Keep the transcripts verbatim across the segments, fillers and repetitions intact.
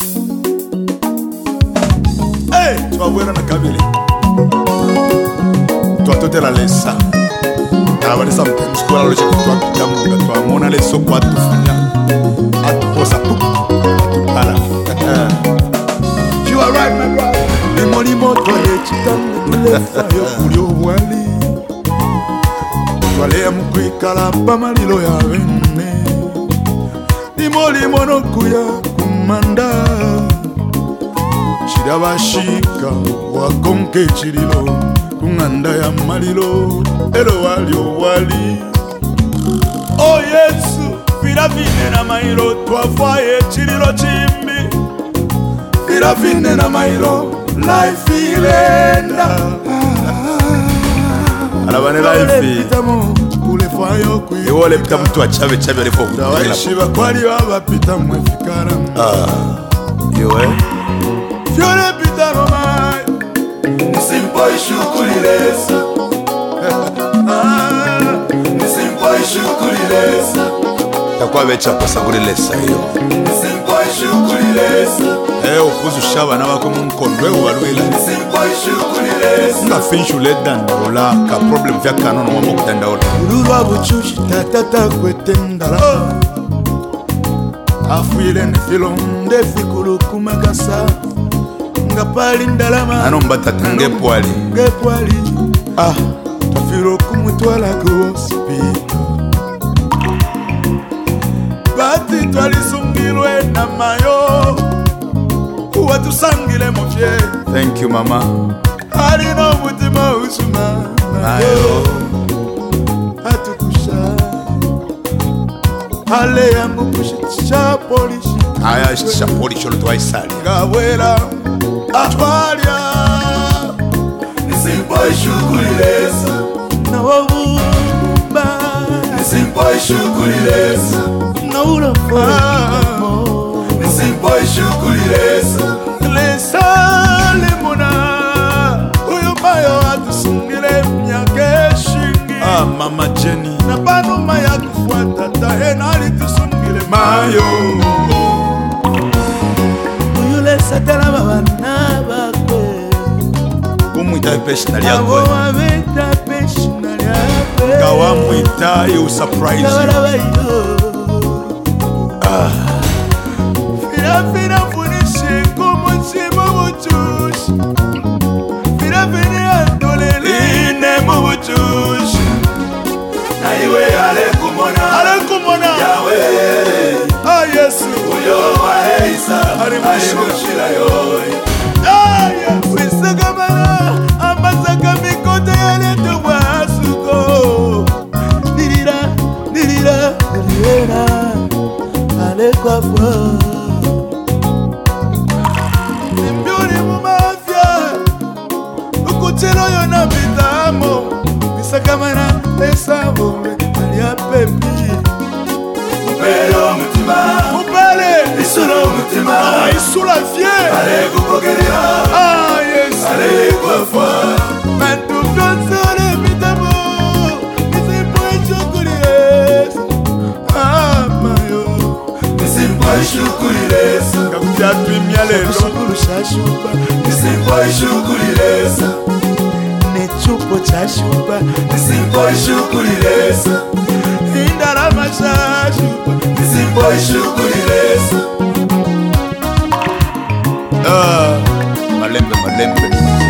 Hey, tu vas voir na kabili. Toi tout est la laissa. Alors ça me fait scola le chef toi d'amour toi mon aller so quoi tout fina. At posa tout. Voilà. You are right my brother. Le moli moto le chitang le fayo kulio wali. Wale mkwikala pamalilo ya rene. Ni moli monokuya kumanda. Chirabashika wakonke chirilo kunganda ya malilo elo wali wali. Oh Yesu vira vine na mailo twafaye chirilo chimbi. Vira vine na mailo life ilenda. Alabane life ule fayo kui. Ewo le pita mtu achave chave alifo kutila. Waishiba kwali baba pita mwefikara. Ah. Yowe. Fiore pita romai. Nisimpo ishukulilesa. Nisimpo ishukulilesa. Takwa becha pasa kulilesa hiyo. Nisimpo ishukulilesa. Eh ukuzu shaba na wako mkondo wewe walwela. Nisimpo ishukulilesa. Nga finshu ledan ola ka problem vya kanono wamo kutenda ola. Ururu abuchushi tatata kwetendala. Afuile nefilo ndefikulu kumakasa. Ngapali ndalama anomba tatange pwali nge pwali ah tafiro kumutwala ku hospital bati twalisungilwe na mayo kuwa tusangile mofye. Thank you mama. Ali no mutima usuma mayo atukusha ale yangu kushisha polishi aya shisha polishi lo twaisali ngawela atwalia. Nisimpo ishukulilesa na wabumba. Nisimpo ishukulilesa na ulafamo. Nisimpo ishukulilesa lesa limuna uyu mayo atusungile mnyake shingi. Ah mama Jenny na banu maya kufuata tahena alitusungile mayo. Satana babana bakwe kumwita peshinali yakwe abo abeta peshinali yakwe kawa mwita you surprise ah fira fira funishi kumuchimo buchushi fira fira andolele ne mubuchushi na iwe ale kumona ale kumona yawe. Ah Yesu uyo wa heisa alimushila yoy. Ah Yesu wisagamana amazaka mikote yale tuwasuko. Nilira nilira nilira ale kwa fwa. Nimbiuri mumafia ukutelo yona bitamo wisagamana pesa bombe alia pepi. Pero mutima mupale isuro mutima ah isura vie ale kupokeria. Ah yes ale kwa fa mantu konsole mitamo nisimpo ishukulilesa. Ah mayo nisimpo ishukulilesa kakuja twimya lelo shukuru shashupa. Nisimpo ishukulilesa ne chupo chashupa. Nisimpo ishukulilesa indara mashashupa. Nisimpo ishukulilesa. Ah malembe malembe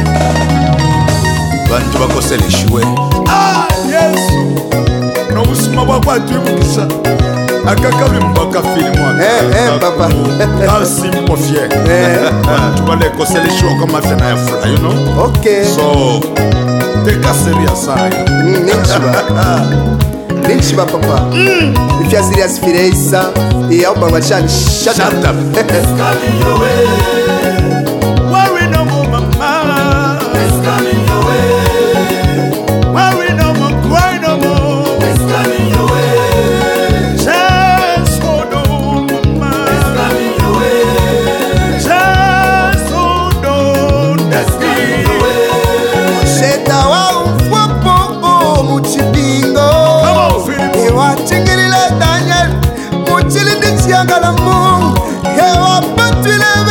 bantu bakosele shwe. Ah Yesu no usuma bwa kwatu mukisa akakabli mbaka filmu aka. Eh eh papa Ka simple fier. Eh bantu bale kosele shwe kama fena ya fla you know. Okay so take a serious side. Nichiba Nichiba papa. Mm. If you're serious Fireisa, he help my chan. Shut up. Shut up. It's coming your way. Worry no more mama. It's coming your way. Worry no more, cry no more. It's coming your way. Just hold on mama. It's coming your way. Just hold on. It's coming your way. Sheta wa mfupo muchibingo. Ewa chingilile Daniel muchilindi chiangala mungu. Ewa patwile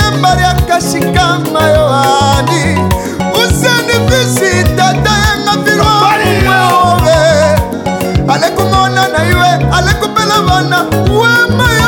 kama yoani usenifisi tata yenga filwawe ale kumona na iwe ale kupela bana wema